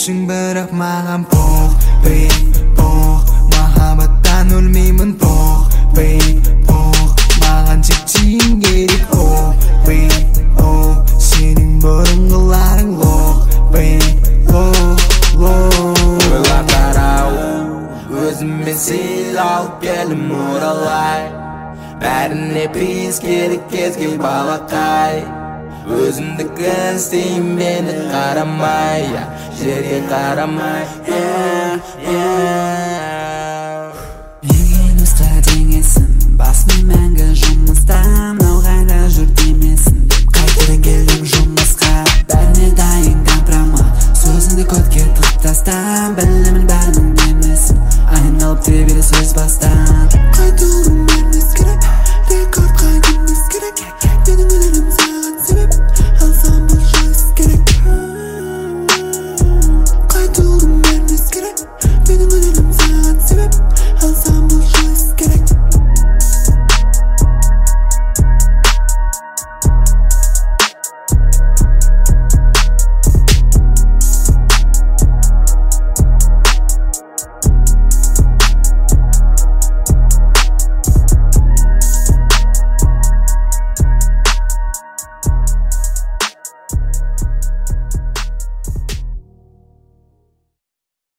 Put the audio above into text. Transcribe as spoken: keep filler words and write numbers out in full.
Düşün biroq mаған poq, bey, poq. Muhabbatdan o'lmayman poq, bey, poq. Mаған chekching gerek poq, bey, poq. Sening burungilaring loq, bey, loq, loq. O'ylab qarau, o'zimmen siylab kelim o'ralay. Bәріне пиз керек кезге балақай. Өзімді кінстейм, мені қарамай, жерге қарамай. Менен ұста деңесін, басым мәңгі жұмыста. Мынау қайда жүр демесін деп қайтадан келдім жұмысқа. Бәріне дайын компромат, сөзіңді көтке тық таста. Білемін бәрінің демесін, айналып тебері сөз бастан. Қайтуым емес керек, рекорд